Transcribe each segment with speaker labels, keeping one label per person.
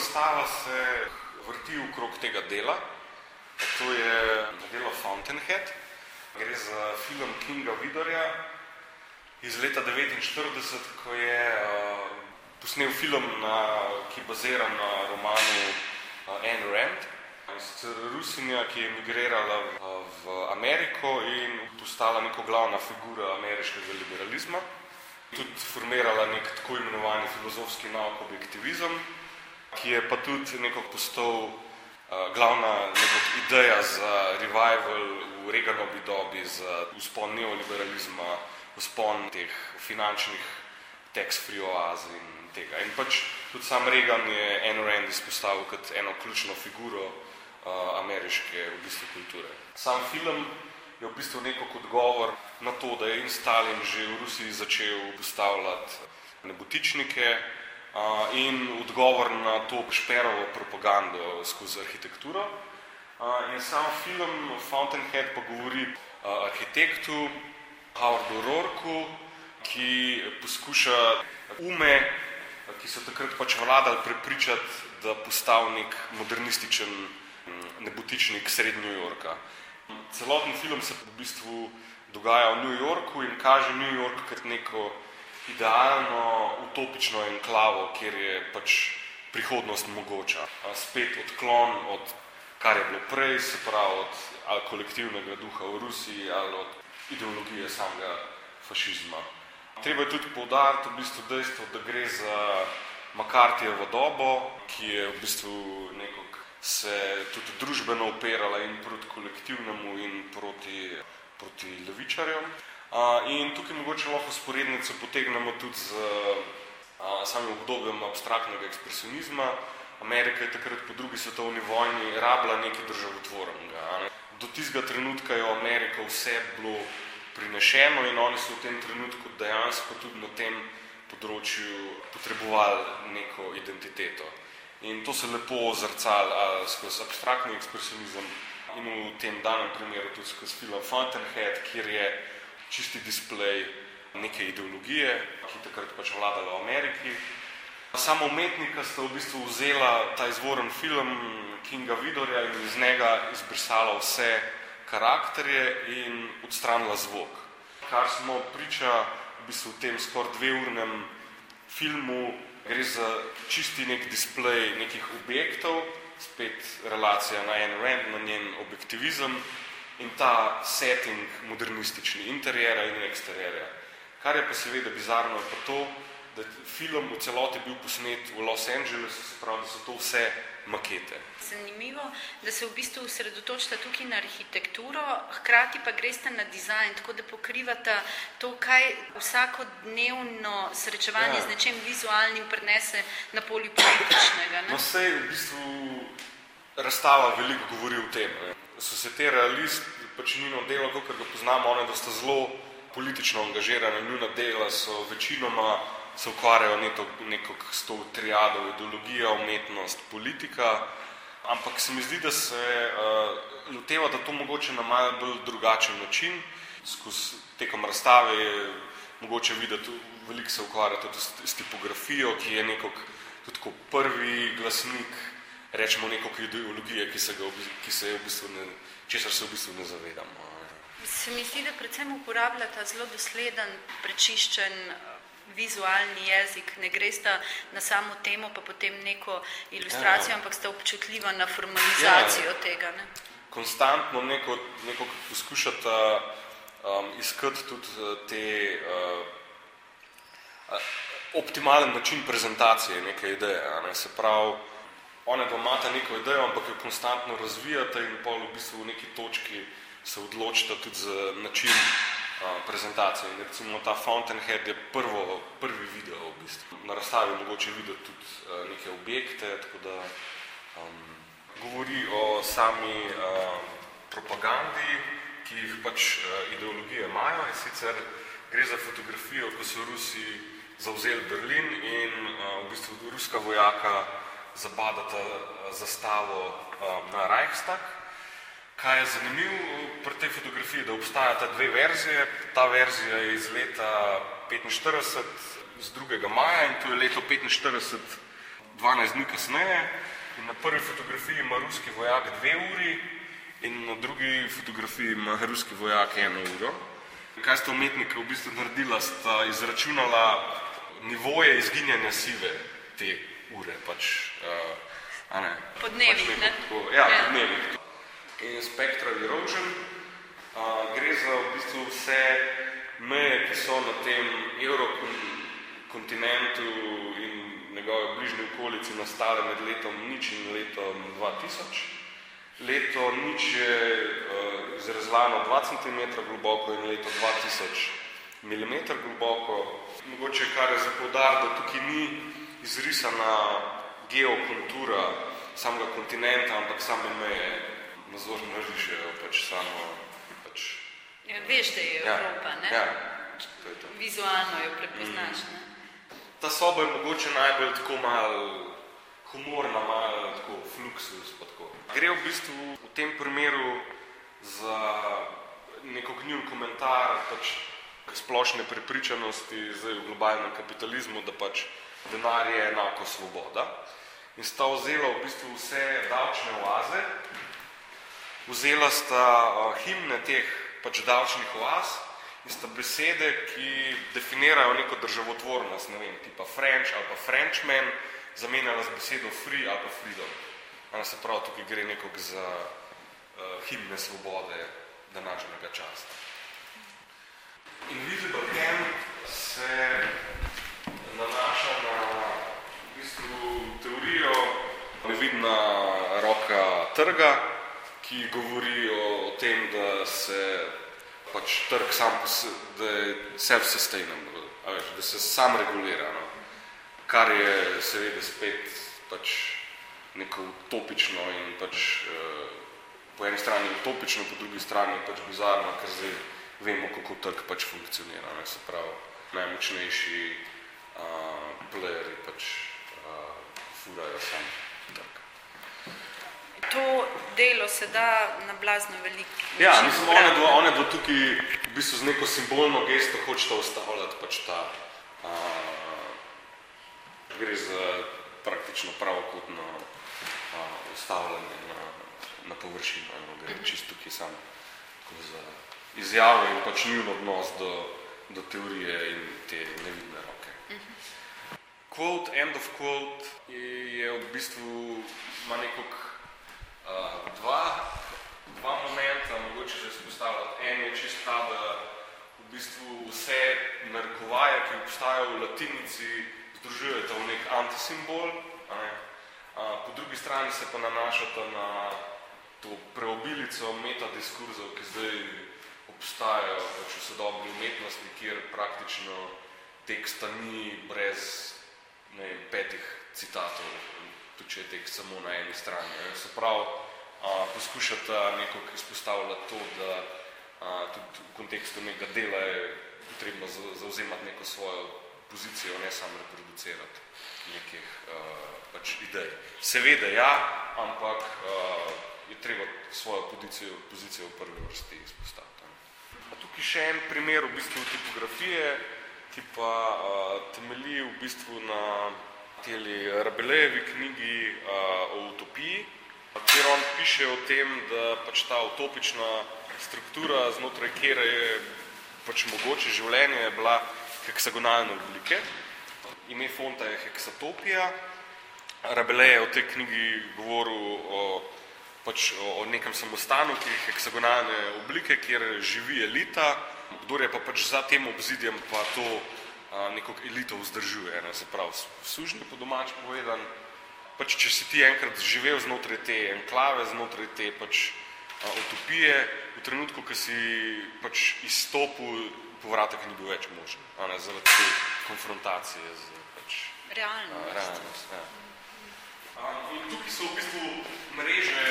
Speaker 1: razstava se vrti okrog tega dela. To je delo Fountainhead. Gre za film Kinga Vidorja iz leta 1949, ko je posnel film, ki je baziran na romanu Ayn Rand. Rusinja, ki je emigrirala v Ameriko in postala neko glavna figura ameriškega liberalizma. Tudi formirala nek tako imenovani filozofski nauk objektivizem, ki je pa tudi nekako postal glavna ideja za revival v Reaganovi dobi, za vzpon neoliberalizma, vzpon teh finančnih tax-free oaz in tega. In pač tudi sam Reagan je Ayn Rand izpostavil kot eno ključno figuro ameriške v bistvu kulture. Sam film je v bistvu nekako odgovor na to, da je Stalin že v Rusiji začel postavljati nebotičnike in odgovor na to Šperovo propagando skozi arhitekturo. In sam film Fountainhead pa govori arhitektu Howardu Roarku, ki poskuša ki so takrat pač vladali, prepričati, da postal nek modernističen nebotičnik sredi New Yorka. Celoten film se v bistvu dogaja v New Yorku in kaže New York kot neko idealno, utopično enklavo, kjer je pač prihodnost mogoča. Spet odklon od kar je bilo prej, se pravi od ali kolektivnega duha v Rusiji ali od ideologije samega fašizma. Treba je tudi poudariti v bistvu dejstvo, da gre za McCarthyjevo dobo, ki je v bistvu nekako se tudi družbeno opirala in proti kolektivnemu in proti levičarjem. In tukaj mogoče lahko vzporednico potegnemo tudi z samim obdobjem abstraktnega ekspresionizma. Amerika je takrat po drugi svetovni vojni rabila nekaj državotvornega. Do tistega trenutka je v Amerika vse bilo prinešeno in oni so v tem trenutku dejansko tudi na tem področju potrebovali neko identiteto. In to se lepo zrcali skozi abstraktni ekspresionizem in v tem danem primeru tudi skozi film Fountainhead, kjer je čisti displej neke ideologije, ki takrat pač vladala v Ameriki. Sama umetnika sta v bistvu vzela ta izvoren film Kinga Vidorja in iz njega izbrisala vse karakterje in odstranila zvok. Kar smo priča v bistvu v tem skoraj 2-urnem filmu, gre za čisti nek displej nekih objektov, spet relacija na Ayn Rand, na njen objektivizem in ta setting modernistični interjera in eksterjera. Kar je pa seveda bizarno je pa to, da film v celoti bil posnet v Los Angelesu, se pravi, da so to vse makete.
Speaker 2: Zanimivo, da se v bistvu osredotočita tukaj na arhitekturo, hkrati pa gresta na dizajn, tako da pokrivata to, kaj vsakodnevno srečevanje z nečem vizualnim prinese na polju političnega.
Speaker 1: No, sej v bistvu razstava veliko govori o tem. Societe realist, pač njeno delo, kakor ga poznamo, da sta zelo politično angažirana, njuna dela so večinoma se ukvarjajo nekako s to triado, ideologija, umetnost, politika, ampak se mi zdi, da se loteva, da to mogoče na malo bolj drugačen način. Skozi tekom razstave je mogoče videti, veliko se ukvarja tudi s tipografijo, ki je nekako tudi tako prvi glasnik, rečemo nekako ideologije, česar se v bistvu ne zavedamo.
Speaker 2: Se mi zdi, da predvsem uporabljata zelo dosleden, prečiščen vizualni jezik, ne gresta na samo temo, pa potem neko ilustracijo, ampak sta občutljiva na formalizacijo tega. Ne?
Speaker 1: Konstantno neko poskušata iskati tudi te optimalen način prezentacije neke ideje. Ne? Se pravi, one pa imata neko idejo, ampak jo konstantno razvijata in pol v bistvu v neki točki se odločita tudi za način prezentacije. In recimo ta Fountainhead je prvi video v bistvu. Na razstavi mogoče videti tudi neke objekte, tako da govori o sami propagandi, ki jih pač ideologije imajo. In sicer gre za fotografijo, ko so Rusi zavzeli Berlin in v bistvu ruska vojaka zabadata zastavo na Reichstag. Kaj je zanimivo pri tej fotografiji, da obstajata dve verzije. Ta verzija je iz leta 1945, z 2. maja, in to je leto 1945, 12 dni kasneje in na prvi fotografiji ima ruski vojak 2 uri in na drugi fotografiji ima ruski vojak 1 uro. Kaj sta umetnika v bistvu naredila, sta izračunala nivoje izginjanja sive te ure,
Speaker 2: po dnevih, ne?
Speaker 1: Ja, po dnevih. In Spectral Erosion gre za v bistvu vse meje, ki so na tem Eurokontinentu in njegove bližnje okolici nastale med letom 0 in letom 2000. Leto 0 je izrezlano 2 cm globoko in leto 2000 mm globoko. Mogoče, kar je za poudariti, da tukaj ni izrisana geokontura samega kontinenta, ampak same meje nazorno rišejo samo.
Speaker 2: Veš, da je Evropa, ne?
Speaker 1: Ja, to je to.
Speaker 2: Vizualno jo prepoznaš, ne?
Speaker 1: Ta soba je mogoče najbolj tako malo humorna, malo tako fluxus pa tako. Gre v bistvu v tem primeru za neko gnjun komentar splošne prepričanosti zdaj v globalnem kapitalizmu, da denar je enako svoboda. In sta vzela v bistvu vse davčne oaze, vzela sta himne teh davčnih oaz in sta besede, ki definirajo neko državotvornost, ne vem, tipa French ali pa Frenchman, zamenjala z besedo free ali pa freedom. Se pravi, tukaj gre nekako za himne svobode današnjega časa. Invisible Hand se nanaša na v bistvu teorijo nevidna roka trga, ki govori o tem, da se trg sam, da je self-sustainable, da se sam regulira, no? Kar je seveda spet neko utopično in po eni strani utopično, po drugi strani bizarno, ker zdaj vemo, kako trg funkcionira, ne? Se pravi, najmočnejši playeri furajo sam trg.
Speaker 2: To delo se da na blazno veliko.
Speaker 1: Ja, mislim, one dva tukaj v bistvu z neko simbolno gesto hočeta ustavljati ta, gre za praktično pravokotno ustavljanje na površino, gre čisto tukaj samo za izjavo in njun odnos do teorije in te nevidne roke. Quote, end of quote je v bistvu, ima nekako dva momenta, mogoče že izpostavljati. En je čist ta, da v bistvu vse narekovaje, ki obstajajo v latinici, združujete v nek antisimbol, po drugi strani se pa nanašata na to preobilico metadiskurzov, ki zdaj obstajajo v sodobni umetnosti, kjer praktično teksta ni brez 5 citatov, tudi če je tekst samo na eni strani. Se pravi, poskušata nekako izpostavljati to, da tudi v kontekstu nekega dela je potrebno zauzemati neko svojo pozicijo, ne samo reproducirati nekih idej. Seveda ja, ampak je treba svojo pozicijo v prvi vrsti izpostaviti. Tukaj še en primer v bistvu tipografije, ki pa temelji v bistvu na teli Rabelejevi knjigi o utopiji, kjer on piše o tem, da ta utopična struktura, znotraj kjere je mogoče življenje, je bila heksagonalne oblike. Ime fonta je Heksatopija. Rabelais je v tej knjigi govoril o nekem samostanu, ki je heksagonalne oblike, kjer živi elita, kdor je pa za tem obzidjem pa to neko elito vzdržuje, se pravi sužnje po domač povedan. Če si ti enkrat živel znotraj te enklave, znotraj te utopije, v trenutku, ko si izstopil, povratek ni bil več možen, zaradi te konfrontacije z realnost. In tukaj so v bistvu mreže,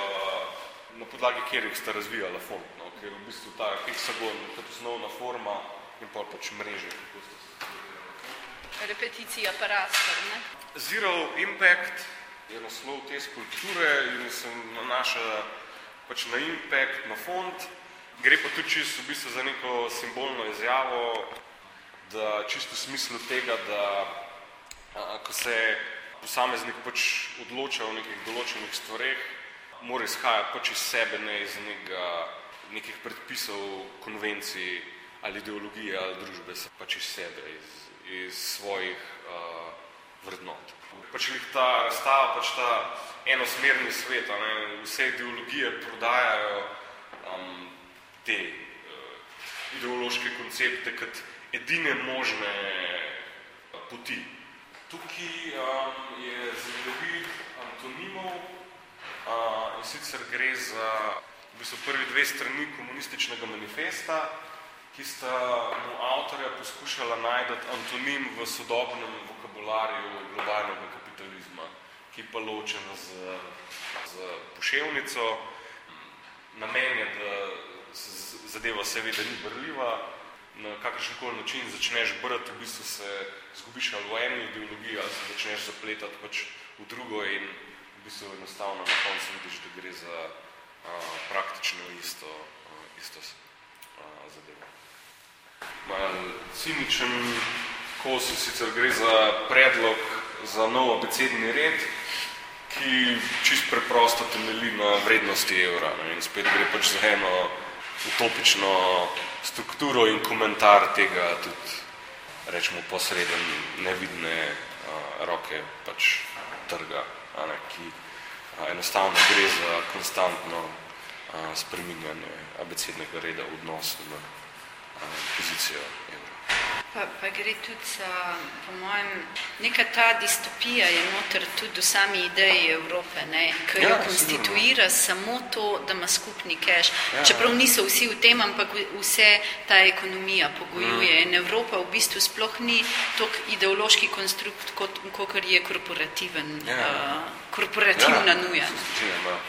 Speaker 1: na podlagi katerih sta razvijala font, ker v bistvu ta heksagon kot osnovna forma in pa mreže, kako sta se razvijala.
Speaker 2: Repeticija pa raster, ne?
Speaker 1: Zero Impact je naslov te skulpture in se nanaša na impact, na font. Gre pa tudi čisto v bistvu za neko simbolno izjavo, da čisto v smislu tega, da ko se posameznik pač odloča o nekih določenih stvareh, mora izhajati pač iz sebe, ne iz nekih predpisov, konvencij ali ideologije ali družbe, pač iz sebe, iz svojih vrednot. Pač ta razstava, pač ta enosmerni svet, vse ideologije prodajajo te ideološke koncepte kot edine možne poti. Tukaj je zemljevid antonimov in sicer gre za v bistvu prvi 2 strani komunističnega manifesta, ki sta mu avtorja poskušala najti antonim v sodobnem vokabularju globalnega kapitalizma, ki pa ločen z poševnico. Namen je, da zadeva seveda ni berljiva, na kakršenkoli način začneš brati, v bistvu se zgubiš ali v eni ideologiji, ali se začneš zapletati pač v drugo in v bistvu enostavno na koncu vidiš, da gre za praktično isto zadevo. Malo ciničen kos, sicer gre za predlog za nov abecedni red, ki čisto preprosto temelji na vrednosti evra. In spet gre pač za eno utopično strukturo in komentar tega tudi, rečemo, posreden nevidne roke pač trga, ki enostavno gre za konstantno spreminjanje abecednega reda v odnosu na pozicijo evra.
Speaker 2: Pa gre tudi za, po mojem, neka ta distopija je noter tudi v sami ideji Evrope, ki jo konstituira samo to, da ima skupni keš. Čeprav niso vsi v tem, ampak vse ta ekonomija pogojuje. In Evropa v bistvu sploh ni toliko ideološki konstrukt, kot je korporativna nuja.